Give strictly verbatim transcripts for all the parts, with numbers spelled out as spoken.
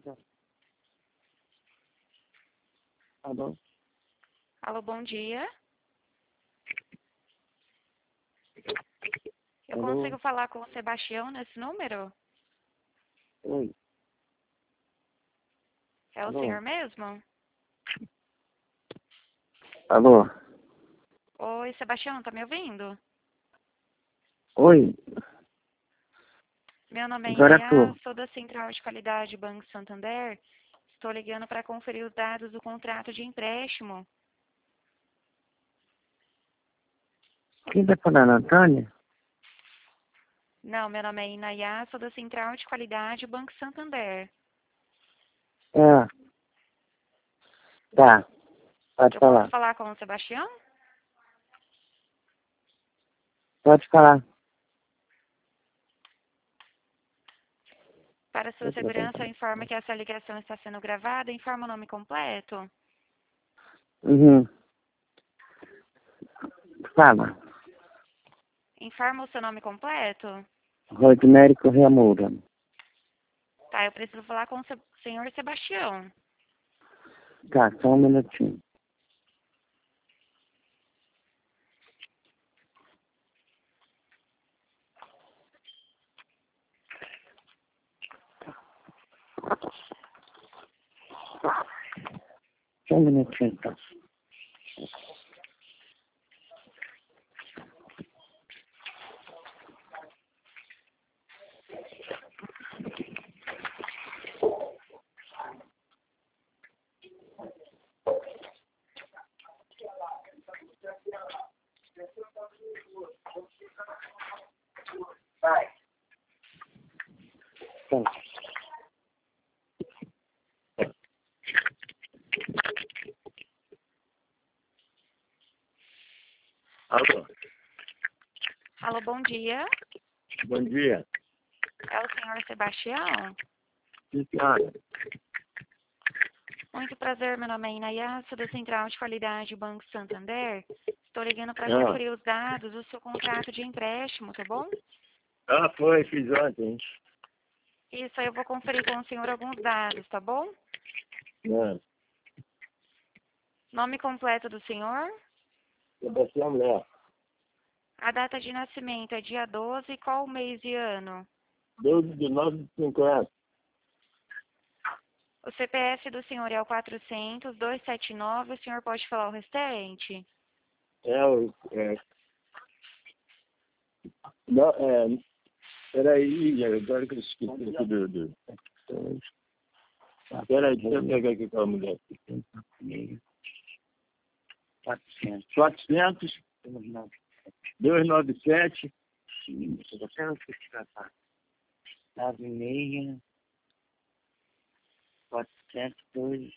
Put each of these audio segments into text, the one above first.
Alô? Alô, bom dia. Eu Alô? consigo falar com o Sebastião nesse número? Oi. É o Alô? senhor mesmo? Alô? Oi, Sebastião, tá me ouvindo? Oi. Meu nome é Agora Inaya, tô. sou da Central de Qualidade Banco Santander. Estou ligando para conferir os dados do contrato de empréstimo. Quem tá falando, Antônia? Não, meu nome é Inaya, sou da Central de Qualidade Banco Santander. É. Tá. Pode Eu falar. posso falar com o Sebastião? Pode falar. Para sua segurança, informa que essa ligação está sendo gravada. Informa o nome completo. Uhum. Fala. Informa o seu nome completo. Rodinei Correia Moura. Tá, eu preciso falar com o se- senhor Sebastião. Tá, só um minutinho. Só um minutinho, então. Vai. Tá. Alô? Alô, bom dia. Bom dia. É o senhor Sebastião? Sim, senhora. Muito prazer, meu nome é Inaya, sou da Central de Qualidade Banco Santander. Estou ligando para Ah. conferir os dados do seu contrato de empréstimo, tá bom? Ah, foi, fiz ontem. Isso aí eu vou conferir com o senhor alguns dados, tá bom? Ah. Nome completo do senhor? Sebastião Léo. A data de nascimento é dia doze, qual o mês e ano? doze de nove de cinquenta. O C P F do senhor é o quatrocentos, duzentos e setenta e nove, o senhor pode falar o restante? É o... É, não, é, peraí, agora que eu esqueci aqui do... do peraí, deixa eu pegar aqui com a mulher. quatrocentos. quatrocentos. duzentos e noventa e sete. Você não quis tratar. nove e seis. quatrocentos e dois.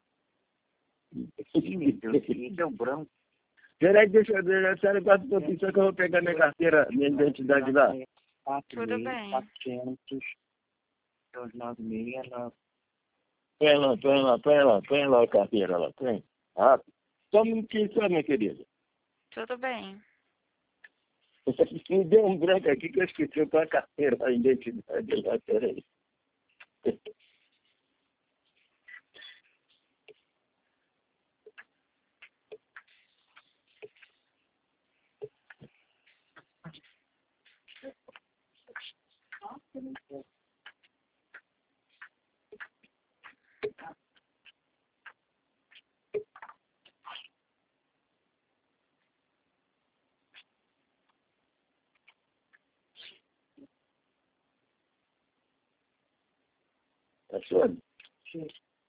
Deu branco. Peraí, deixa eu ver. A senhora guarda um pouquinho, só que eu vou pegar minha carteira, minha identidade lá. Tudo bem. quatrocentos. duzentos e noventa e seis. Põe lá, põe lá, põe lá, põe lá a carteira lá, põe. Ah, só um minutinho só, minha querida. Tudo bem. Me deu um branco aqui que eu esqueci com a carteira, a identidade lá, peraí. Tá sua? Sim.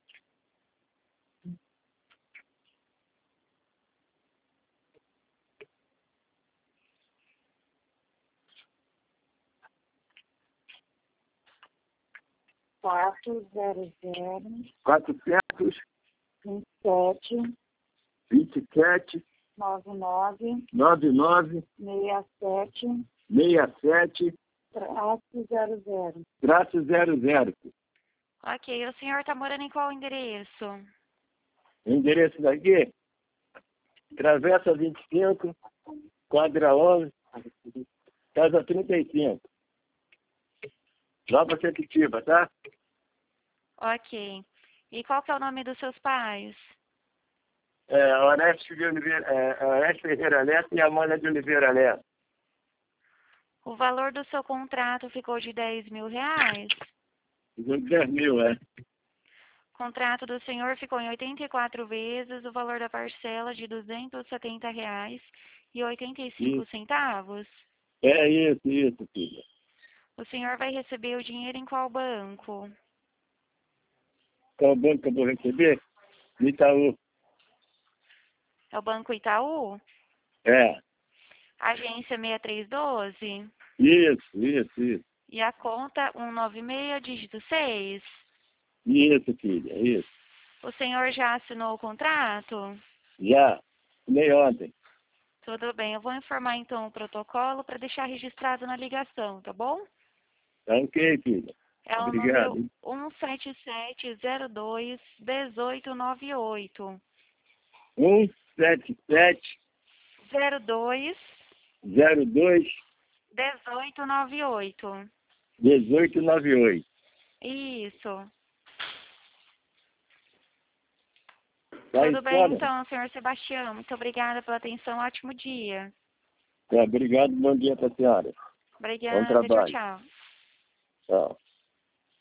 quatro zero zero, quatrocentos, vinte e sete, vinte e sete, nove nove, noventa e nove, sessenta e sete, sessenta e sete, traço zero zero. traço zero zero. Ok, o senhor está morando em qual endereço? O endereço daqui, Travessa vinte e cinco, quadra onze, casa trinta e cinco. Nova Sepetiba, tá? Ok. E qual que é o nome dos seus pais? É, Orestes de Oliveira, é, Orestes Ferreira Neto e Amanda de Oliveira Neto. O valor do seu contrato ficou de dez mil reais? dez mil, é. O contrato do senhor ficou em oitenta e quatro vezes, o valor da parcela de duzentos e setenta reais e oitenta e cinco centavos. É isso, isso, filha. O senhor vai receber o dinheiro em qual banco? Qual banco que eu vou receber? No Itaú. É o Banco Itaú? É. Agência seis três um dois? Isso, isso, isso. E a conta cento e noventa e seis, dígito seis? Isso, filha, isso. O senhor já assinou o contrato? Já. Nem ontem. Tudo bem, eu vou informar então o protocolo para deixar registrado na ligação, tá bom? Tá ok, filha. É o Obrigado. número um sete sete zero dois um oito nove oito. um sete sete zero dois zero dois um oito nove oito. um oito nove oito. Isso. Tá Tudo em bem fora? então, senhor Sebastião. Muito obrigada pela atenção. Ótimo dia. Tá, obrigado, bom dia pra senhora. Bom Obrigada. Tchau, trabalho. tchau. Tchau.